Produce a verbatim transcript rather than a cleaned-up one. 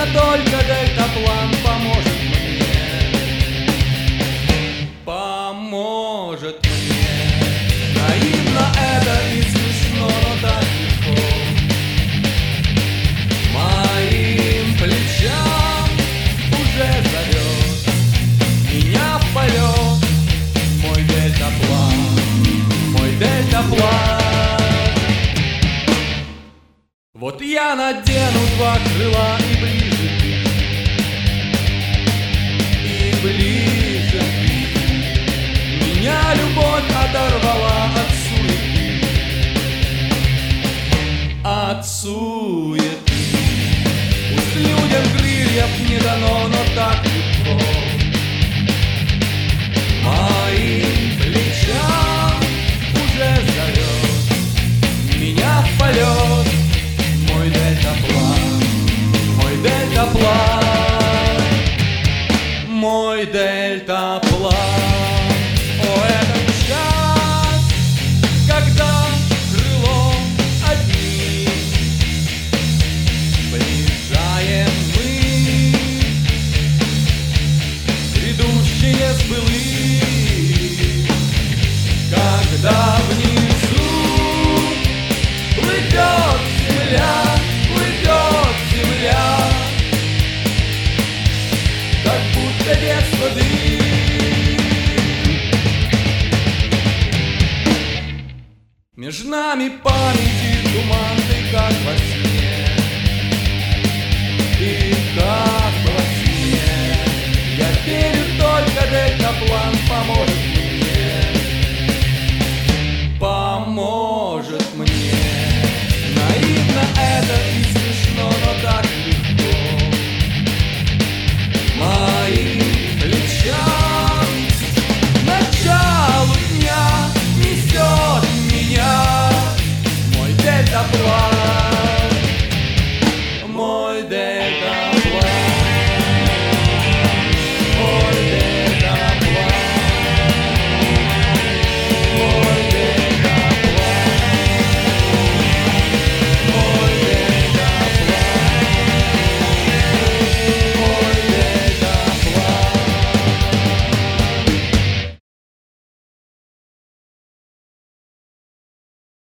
только дельтаплан поможет мне, поможет мне. Наивно это и смешно, но так легко. Моим плечам уже зовет меня в полет мой дельтаплан, мой дельтаплан. Вот я надену два крыла и ближе ты, и ближе ты. Меня любовь оторвала от суеты, от суеты. Пусть людям крыльев не дано, но так легко. Моим плечам уже зовет меня в полет мой дельтаплан, мой дельтаплан, мой дельтаплан. О, этот час, когда крылом одни приезжаем мы, грядущие сбылись, когда внизу плывет земля, плывет земля, как будто детство дым. Между нами памяти туман, ты как во сне, ты как во сне. Я верю, только дельтаплан поможет